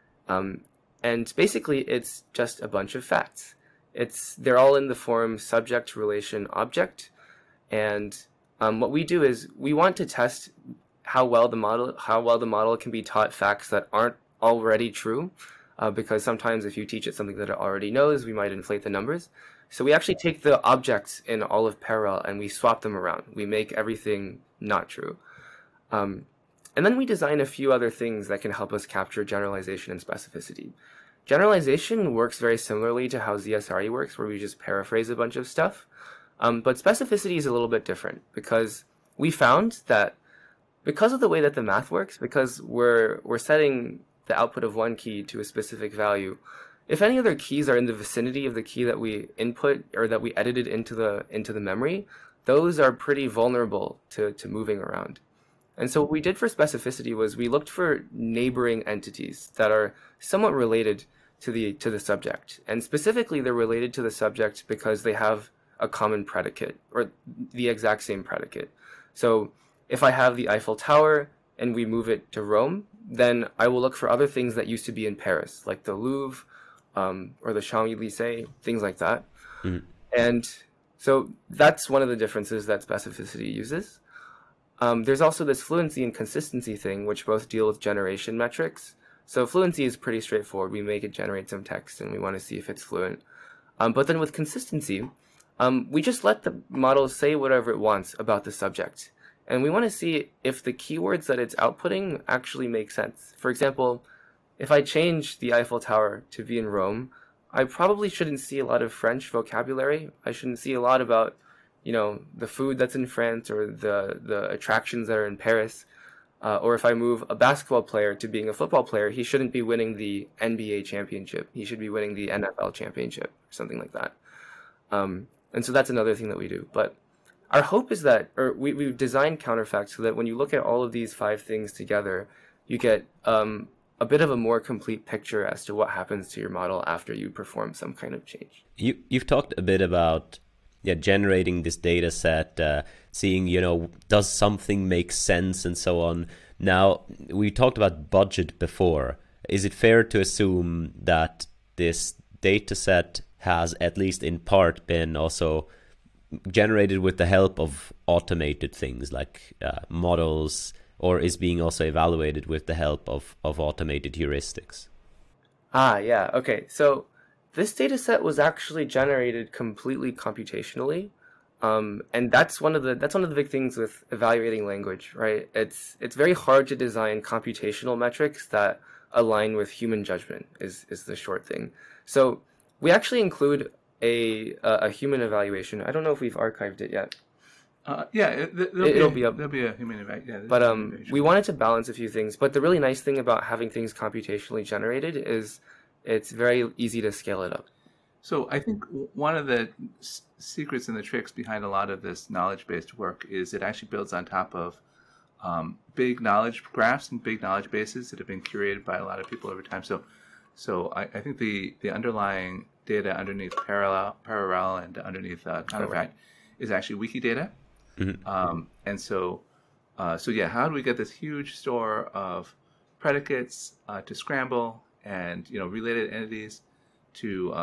And basically, it's just a bunch of facts. They're all in the form subject, relation, object. And what we do is we want to test how well the model can be taught facts that aren't already true. Because sometimes if you teach it something that it already knows, we might inflate the numbers. So we actually take the objects in all of Parallel and we swap them around. We make everything not true. And then we design a few other things that can help us capture generalization and specificity. Generalization works very similarly to how ZSRE works, where we just paraphrase a bunch of stuff. But specificity is a little bit different, because we found that because of the way that the math works, because we're setting the output of one key to a specific value, if any other keys are in the vicinity of the key that we input or that we edited into the memory, those are pretty vulnerable to moving around. And so what we did for specificity was we looked for neighboring entities that are somewhat related to the subject. And specifically, they're related to the subject because they have a common predicate, or the exact same predicate. So if I have the Eiffel Tower and we move it to Rome, then I will look for other things that used to be in Paris, like the Louvre, or the Champs-Élysées, things like that. Mm-hmm. And so that's one of the differences that specificity uses. There's also this fluency and consistency thing, which both deal with generation metrics. So fluency is pretty straightforward. We make it generate some text, and we want to see if it's fluent. But then with consistency, we just let the model say whatever it wants about the subject. And we want to see if the keywords that it's outputting actually make sense. For example, if I change the Eiffel Tower to be in Rome, I probably shouldn't see a lot of French vocabulary. I shouldn't see a lot about, the food that's in France or the attractions that are in Paris. Or if I move a basketball player to being a football player, he shouldn't be winning the NBA championship. He should be winning the NFL championship, or something like that. And so that's another thing that we do. But our hope is that, or we've designed Counterfact so that when you look at all of these 5 things together, you get a bit of a more complete picture as to what happens to your model after you perform some kind of change. You've talked a bit about generating this data set, seeing, does something make sense and so on. Now, we talked about budget before. Is it fair to assume that this data set has, at least in part, been also generated with the help of automated things like models, or is being also evaluated with the help of automated heuristics? Yeah. Okay. So this data set was actually generated completely computationally. And that's one of the big things with evaluating language, right? It's very hard to design computational metrics that align with human judgment is the short thing. So we actually include a human evaluation. I don't know if we've archived it yet. It'll be up. There'll be a human evaluation. But we wanted to balance a few things. But the really nice thing about having things computationally generated is it's very easy to scale it up. So I think one of the secrets and the tricks behind a lot of this knowledge-based work is it actually builds on top of big knowledge graphs and big knowledge bases that have been curated by a lot of people over time. So I think the underlying data underneath Parallel and underneath Counterfact is actually Wikidata. Mm-hmm. And so how do we get this huge store of predicates to scramble and related entities to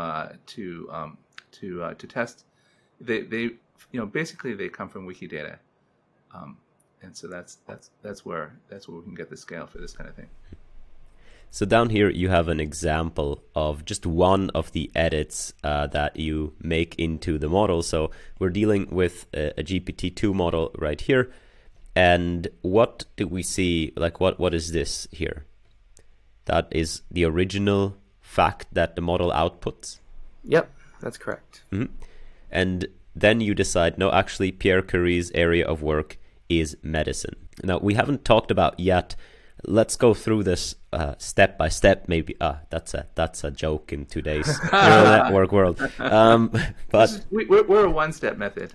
test? They basically they come from Wikidata, And so that's where we can get the scale for this kind of thing. So down here you have an example of just one of the edits that you make into the model. So we're dealing with a GPT-2 model right here. And what do we see? Like what is this here? That is the original fact that the model outputs? Yep, that's correct. Mm-hmm. And then you decide, no, actually Pierre Curie's area of work is medicine. Now, we haven't talked about yet. Let's go through this step by step. Maybe that's a joke in today's neural network world. But we're a one-step method.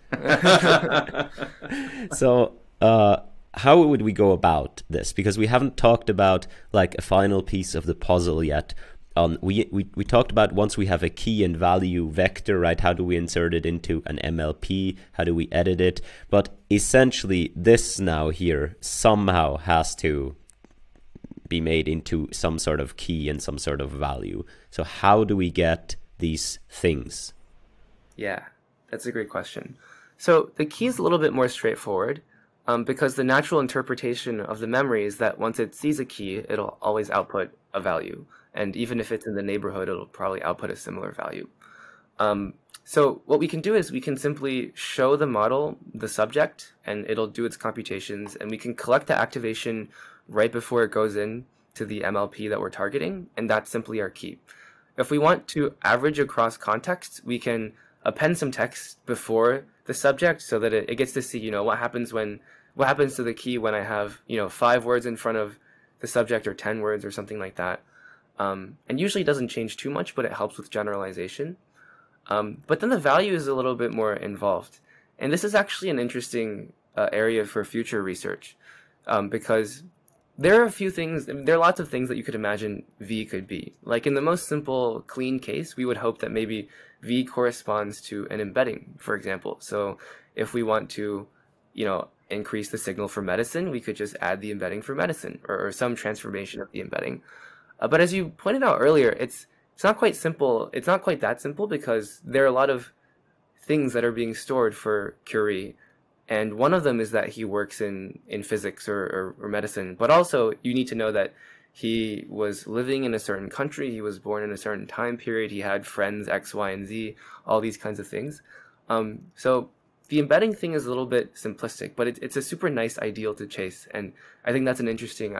So how would we go about this? Because we haven't talked about like a final piece of the puzzle yet. We talked about once we have a key and value vector, right? How do we insert it into an MLP? How do we edit it? But essentially, this now here somehow has to be made into some sort of key and some sort of value. So how do we get these things? Yeah, that's a great question. So the key is a little bit more straightforward because the natural interpretation of the memory is that once it sees a key, it'll always output a value. And even if it's in the neighborhood, it'll probably output a similar value. So what we can do is we can simply show the model the subject, and it'll do its computations, and we can collect the activation right before it goes in to the MLP that we're targeting, and that's simply our key. If we want to average across contexts, we can append some text before the subject so that it gets to see, what happens to the key when I have, 5 words in front of the subject or 10 words or something like that. And usually it doesn't change too much, but it helps with generalization. But then the value is a little bit more involved. And this is actually an interesting area for future research because there are lots of things that you could imagine V could be. Like in the most simple, clean case, we would hope that maybe V corresponds to an embedding, for example. So if we want to, increase the signal for medicine, we could just add the embedding for medicine or some transformation of the embedding. But as you pointed out earlier, it's not quite simple. It's not quite that simple because there are a lot of things that are being stored for Curie. And one of them is that he works in physics or medicine. But also, you need to know that he was living in a certain country. He was born in a certain time period. He had friends X, Y, and Z, all these kinds of things. So the embedding thing is a little bit simplistic, but it's a super nice ideal to chase. And I think that's an interesting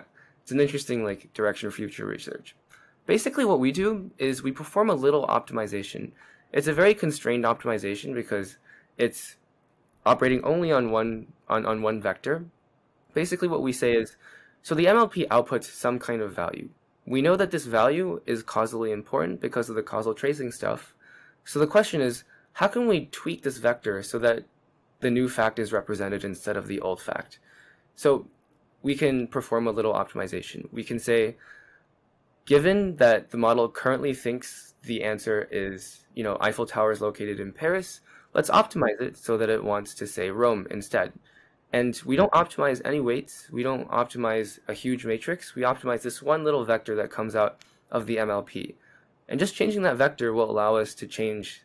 like direction for future research. Basically, what we do is we perform a little optimization. It's a very constrained optimization because it's operating only on one vector. Basically, what we say is, so the MLP outputs some kind of value. We know that this value is causally important because of the causal tracing stuff. So the question is, how can we tweak this vector so that the new fact is represented instead of the old fact? So we can perform a little optimization. We can say, given that the model currently thinks the answer is, Eiffel Tower is located in Paris, let's optimize it so that it wants to say Rome instead. And we don't optimize any weights. We don't optimize a huge matrix. We optimize this one little vector that comes out of the MLP. And just changing that vector will allow us to change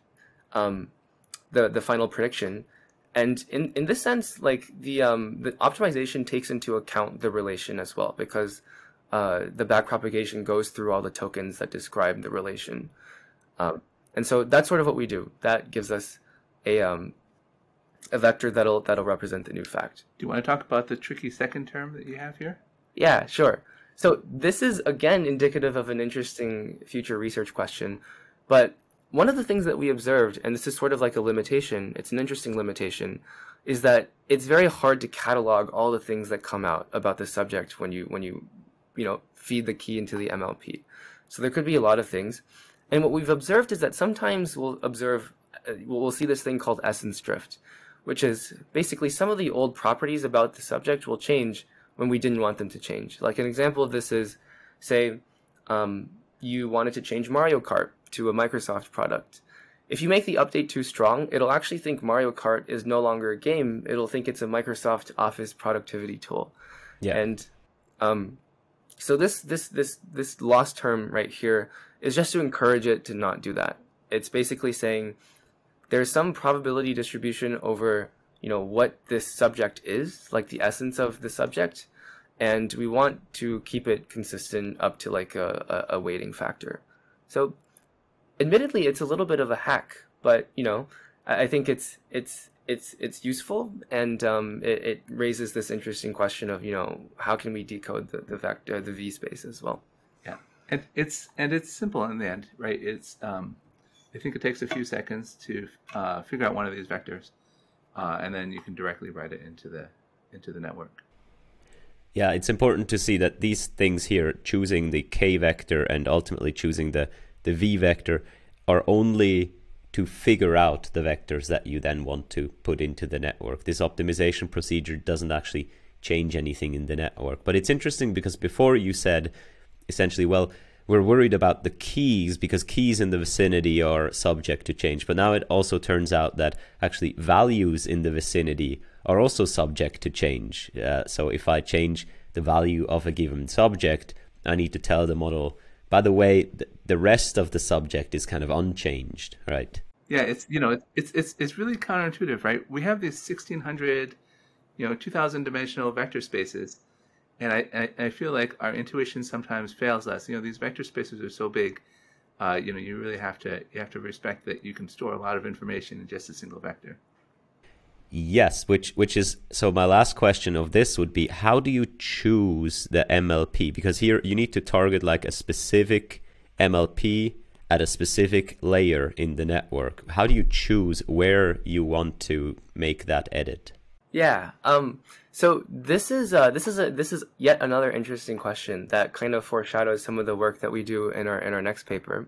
the final prediction. And in this sense, like the optimization takes into account the relation as well, because the backpropagation goes through all the tokens that describe the relation. And so that's sort of what we do. That gives us a vector that'll represent the new fact. Do you want to talk about the tricky second term that you have here? Yeah, sure. So this is, again, indicative of an interesting future research question. But one of the things that we observed, and this is sort of like a limitation, it's an interesting limitation, is that it's very hard to catalog all the things that come out about the subject when you feed the key into the MLP. So there could be a lot of things. And what we've observed is that sometimes we'll see this thing called essence drift, which is basically some of the old properties about the subject will change when we didn't want them to change. Like an example of this is, say, you wanted to change Mario Kart to a Microsoft product. If you make the update too strong, it'll actually think Mario Kart is no longer a game. It'll think it's a Microsoft Office productivity tool. Yeah. And so this lost term right here is just to encourage it to not do that. It's basically saying there's some probability distribution over what this subject is, like the essence of the subject, and we want to keep it consistent up to like a weighting factor. So admittedly, it's a little bit of a hack, but I think it's useful, and it raises this interesting question of how can we decode the vector, the V space as well. Yeah, and it's simple in the end, right? It's I think it takes a few seconds to figure out one of these vectors, and then you can directly write it into the network. Yeah, it's important to see that these things here, choosing the K vector and ultimately choosing the V vector, are only to figure out the vectors that you then want to put into the network. This optimization procedure doesn't actually change anything in the network. But it's interesting because before you said essentially, well, we're worried about the keys because keys in the vicinity are subject to change. But now it also turns out that actually values in the vicinity are also subject to change. So if I change the value of a given subject, I need to tell the model, by the way, the rest of the subject is kind of unchanged, right? Yeah, it's really counterintuitive, right? We have these 1600, 2000 dimensional vector spaces, and I feel like our intuition sometimes fails us. These vector spaces are so big, you really have to respect that you can store a lot of information in just a single vector. Yes, which is, so my last question of this would be, how do you choose the MLP? Because here you need to target like a specific MLP at a specific layer in the network. How do you choose where you want to make that edit? Yeah. So this is yet another interesting question that kind of foreshadows some of the work that we do in our next paper.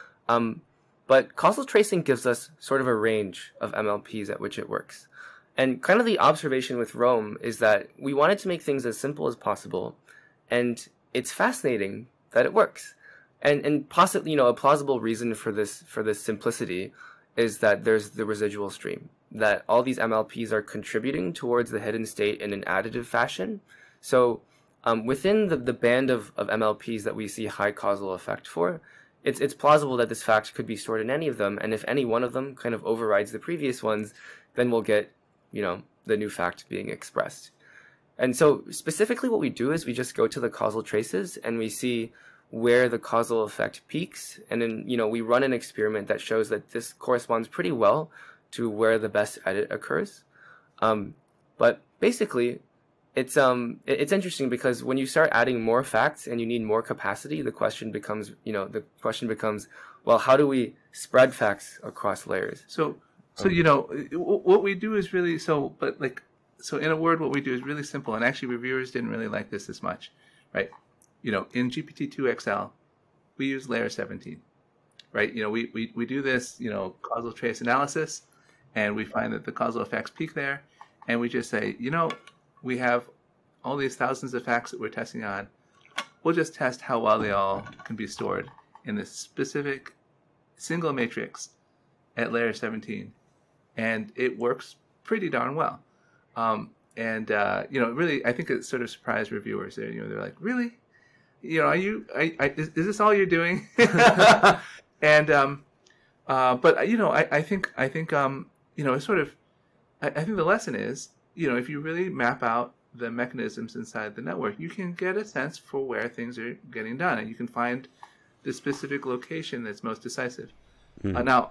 But causal tracing gives us sort of a range of MLPs at which it works. And kind of the observation with Roam is that we wanted to make things as simple as possible, and it's fascinating that it works. And possibly, a plausible reason for this simplicity is that there's the residual stream, that all these MLPs are contributing towards the hidden state in an additive fashion. So within the band of MLPs that we see high causal effect for, it's plausible that this fact could be stored in any of them, and if any one of them kind of overrides the previous ones, then we'll get the new fact being expressed. And so specifically what we do is we just go to the causal traces and we see where the causal effect peaks. And then, we run an experiment that shows that this corresponds pretty well to where the best edit occurs. But basically, it's interesting because when you start adding more facts and you need more capacity, the question becomes, well, how do we spread facts across layers? So what we do is really so in a word, what we do is really simple. And actually, reviewers didn't really like this as much, right? In GPT-2XL, we use layer 17, right? We do this, causal trace analysis, and we find that the causal effects peak there, and we just say, we have all these thousands of facts that we're testing on. We'll just test how well they all can be stored in this specific single matrix at layer 17. And it works pretty darn well. Really, I think it sort of surprised reviewers. They're like, really? Is this all you're doing? And, but I think it's sort of, I think the lesson is, if you really map out the mechanisms inside the network, you can get a sense for where things are getting done, and you can find the specific location that's most decisive. Mm-hmm. Now,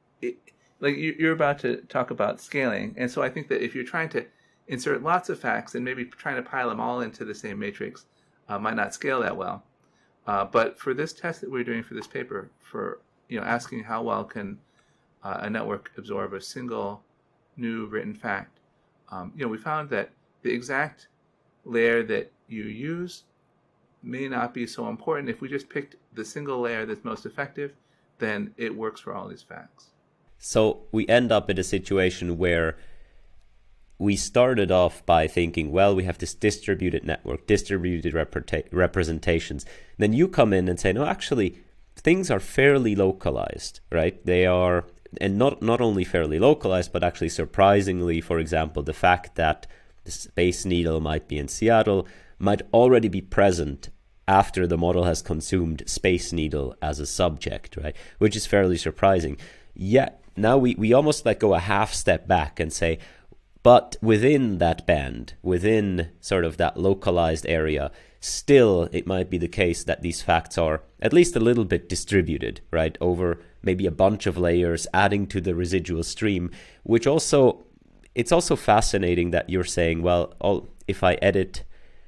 you're about to talk about scaling, and so I think that if you're trying to insert lots of facts and maybe trying to pile them all into the same matrix, might not scale that well. But for this test that we're doing for this paper, for asking how well can a network absorb a single new written fact, we found that the exact layer that you use may not be so important. If we just picked the single layer that's most effective, then it works for all these facts. So we end up in a situation where we started off by thinking, well, we have this distributed network, distributed representations. Then you come in and say, no, actually, things are fairly localized, right? They are, and not only fairly localized, but actually surprisingly, for example, the fact that the Space Needle might be in Seattle might already be present after the model has consumed Space Needle as a subject, right? Which is fairly surprising. Yet now we almost go a half step back and say, But within that band, within sort of that localized area, still it might be the case that these facts are at least a little bit distributed, right, over maybe a bunch of layers, adding to the residual stream, which also, it's also fascinating that you're saying, well, if I edit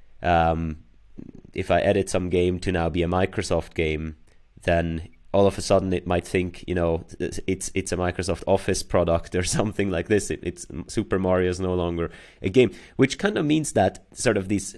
some game to now be a Microsoft game, then all of a sudden it might think, you know, it's a Microsoft Office product or something like this. It's Super Mario is no longer a game, which kind of means that sort of these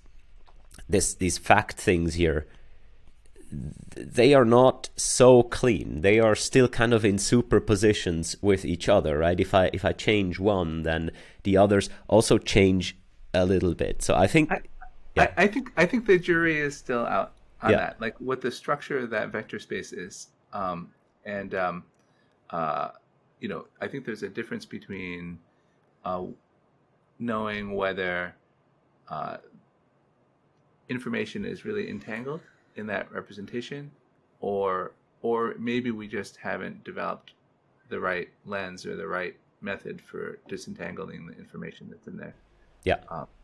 fact things here, they are not so clean. They are still kind of in superpositions with each other, right? If I change one, then the others also change a little bit. So I think I think the jury is still out on that, like what the structure of that vector space is. You know, I think there's a difference between knowing whether information is really entangled in that representation, or maybe we just haven't developed the right lens or the right method for disentangling the information that's in there. Yeah.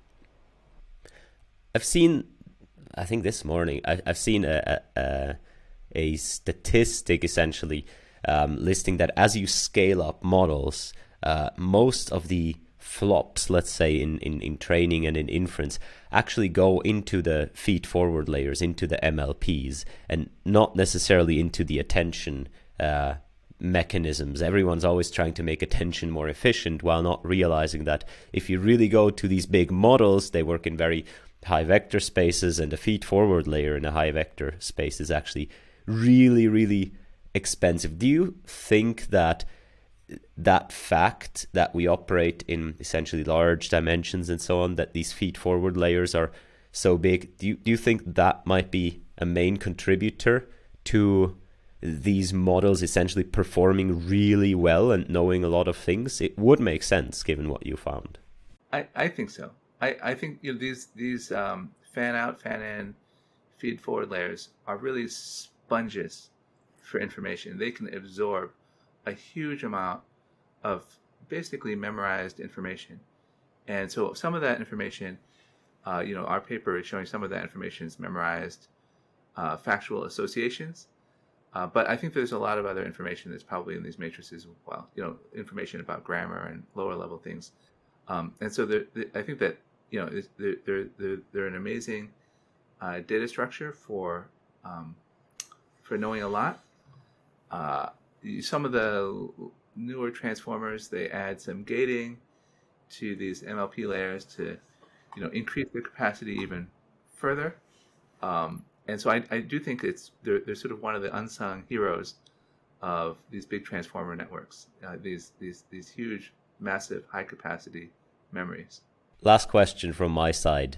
I've seen, I think this morning, I've seen a statistic essentially listing that as you scale up models, most of the flops, let's say in training and in inference, actually go into the feed-forward layers, into the MLPs, and not necessarily into the attention mechanisms. Everyone's always trying to make attention more efficient while not realizing that if you really go to these big models, they work in very high vector spaces, and the feed-forward layer in a high vector space is actually really, really expensive. Do you think that fact that we operate in essentially large dimensions and so on, that these feed-forward layers are so big, do you think that might be a main contributor to these models essentially performing really well and knowing a lot of things? It would make sense given what you found. I think so. I think, you know, these fan out, fan in, feed forward layers are really sponges for information. They can absorb a huge amount of basically memorized information, and so some of that information, you know, our paper is showing some of that information is memorized factual associations, but I think there's a lot of other information that's probably in these matrices as well. You know, information about grammar and lower level things, and so I think that, you know, they're an amazing data structure for knowing a lot. Some of the newer transformers, they add some gating to these MLP layers to, you know, increase their capacity even further. And so I do think they're sort of one of the unsung heroes of these big transformer networks. These huge, massive, high capacity memories. Last question from my side.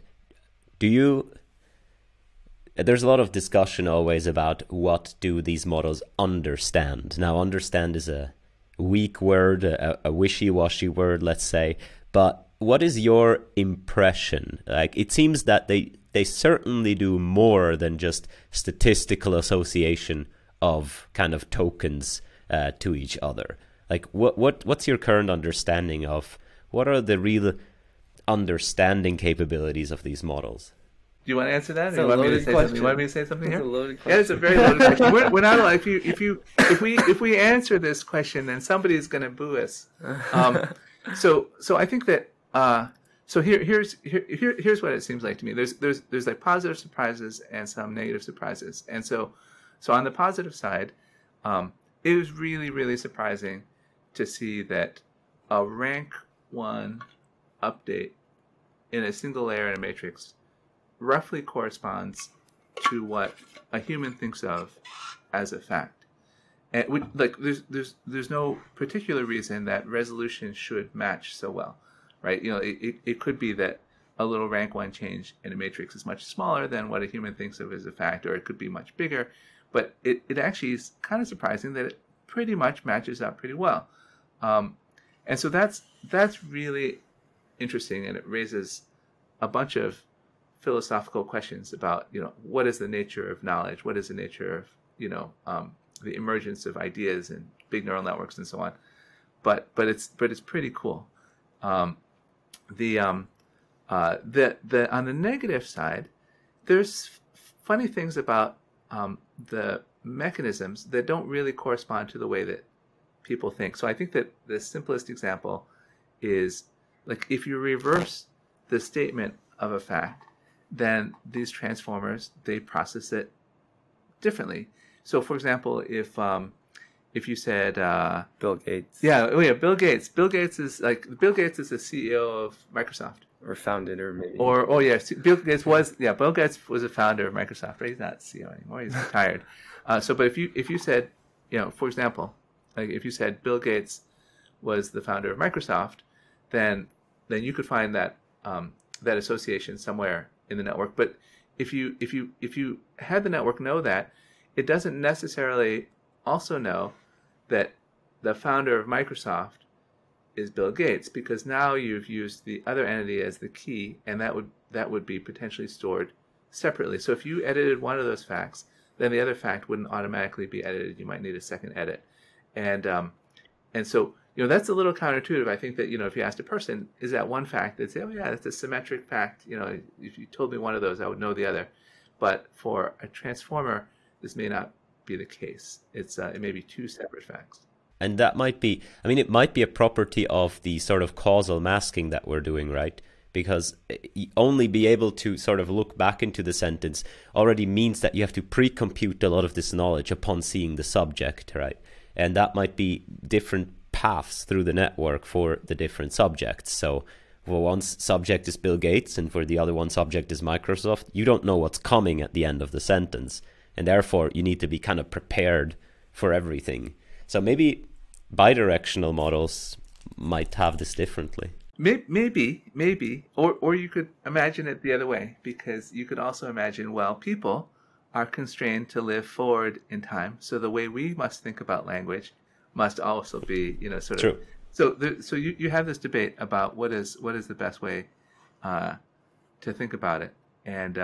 There's a lot of discussion always about what do these models understand. Now, understand is a weak word, a wishy-washy word, let's say. But what is your impression? Like, it seems that they certainly do more than just statistical association of kind of tokens to each other. Like, what's your current understanding of what are the real understanding capabilities of these models? Do you want to answer that? It's a loaded question. You want me to say something here? It's a loaded question. Yeah, it's a very loaded question. We're not like if we answer this question, then somebody's going to boo us. So I think that here's what it seems like to me. There's like positive surprises and some negative surprises, and so on the positive side, it was really, really surprising to see that a rank 1 update in a single layer in a matrix roughly corresponds to what a human thinks of as a fact. And there's no particular reason that resolution should match so well, right? You know, it could be that a little rank 1 change in a matrix is much smaller than what a human thinks of as a fact, or it could be much bigger, but it actually is kind of surprising that it pretty much matches up pretty well. And so that's really interesting, and it raises a bunch of philosophical questions about, you know, what is the nature of knowledge? What is the nature of, you know, the emergence of ideas and big neural networks and so on? But it's pretty cool. the on the negative side, there's funny things about the mechanisms that don't really correspond to the way that people think. So I think that the simplest example is, like, if you reverse the statement of a fact, then these transformers, they process it differently. So, for example, if you said Bill Gates, Bill Gates. Bill Gates is the CEO of Microsoft, or founded, or maybe, Bill Gates was a founder of Microsoft. Right? He's not CEO anymore. He's retired. But if you said, for example, like if you said Bill Gates was the founder of Microsoft, then you could find that that association somewhere in the network. But if you had the network know that, it doesn't necessarily also know that the founder of Microsoft is Bill Gates, because now you've used the other entity as the key, and that would be potentially stored separately. So if you edited one of those facts, then the other fact wouldn't automatically be edited. You might need a second edit, and so that's a little counterintuitive. I think that if you asked a person, is that one fact, they'd say, oh yeah, that's a symmetric fact. If you told me one of those, I would know the other. But for a transformer, this may not be the case. It may be two separate facts. And that might be, it might be a property of the sort of causal masking that we're doing, right? Because only be able to sort of look back into the sentence already means that you have to pre-compute a lot of this knowledge upon seeing the subject, right? And that might be different paths through the network for the different subjects. So for one subject is Bill Gates, and for the other one subject is Microsoft. You don't know what's coming at the end of the sentence, and therefore you need to be kind of prepared for everything. So maybe bidirectional models might have this differently. Maybe, or you could imagine it the other way, because you could also imagine, people are constrained to live forward in time, so the way we must think about language must also be, sort True. of. So you have this debate about what is the best way to think about it, and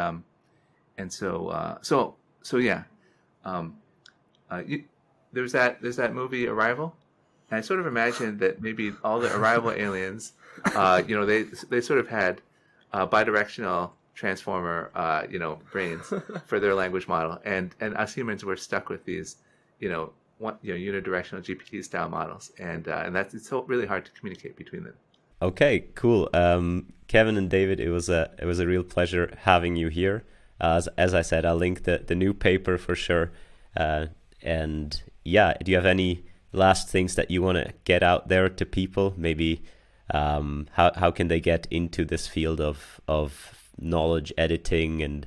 there's that movie Arrival, and I sort of imagine that maybe all the Arrival aliens, they sort of had bidirectional transformer, brains for their language model, and us humans were stuck with these, unidirectional GPT style models, and it's so really hard to communicate between them. Okay, cool. Kevin and David, it was a real pleasure having you here. As I said, I'll link the new paper for sure. And yeah, do you have any last things that you want to get out there to people? Maybe how can they get into this field of knowledge editing and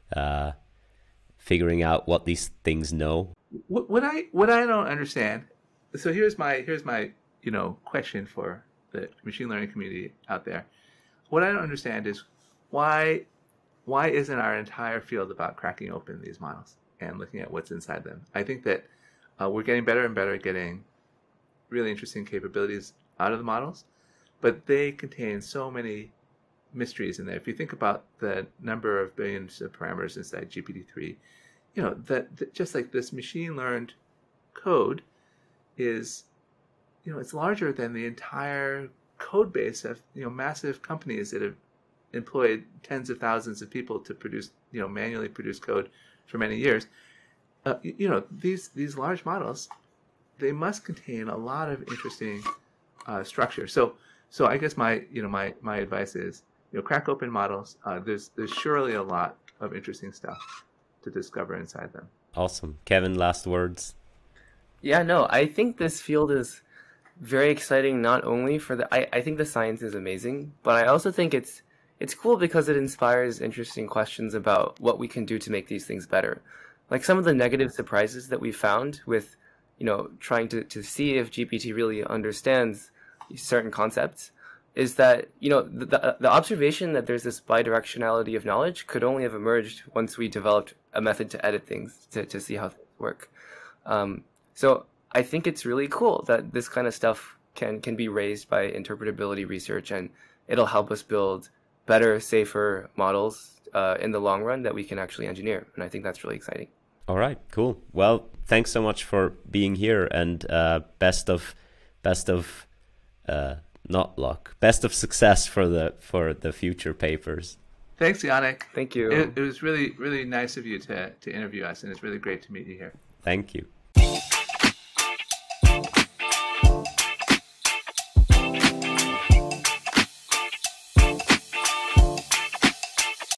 figuring out what these things know? What I don't understand. So here's my question for the machine learning community out there. What I don't understand is why isn't our entire field about cracking open these models and looking at what's inside them? I think that we're getting better and better at getting really interesting capabilities out of the models, but they contain so many mysteries in there. If you think about the number of billions of parameters inside GPT-3, that just like this machine learned code is, it's larger than the entire code base of, massive companies that have employed tens of thousands of people to produce, manually produce code for many years. These large models, they must contain a lot of interesting structure. So I guess my advice is, crack open models. There's surely a lot of interesting stuff to discover inside them. Awesome. Kevin, last words. Yeah, no, I think this field is very exciting, not only for I think the science is amazing, but I also think it's cool because it inspires interesting questions about what we can do to make these things better. Like some of the negative surprises that we found with, trying to see if GPT really understands certain concepts is that, the observation that there's this bidirectionality of knowledge could only have emerged once we developed a method to edit things to see how things work. So I think it's really cool that this kind of stuff can be raised by interpretability research, and it'll help us build better, safer models in the long run that we can actually engineer. And I think that's really exciting. All right, cool. Well, thanks so much for being here, and best of not luck. Best of success for the future papers. Thanks, Yannick. Thank you. It was really, really nice of you to interview us, and it's really great to meet you here. Thank you.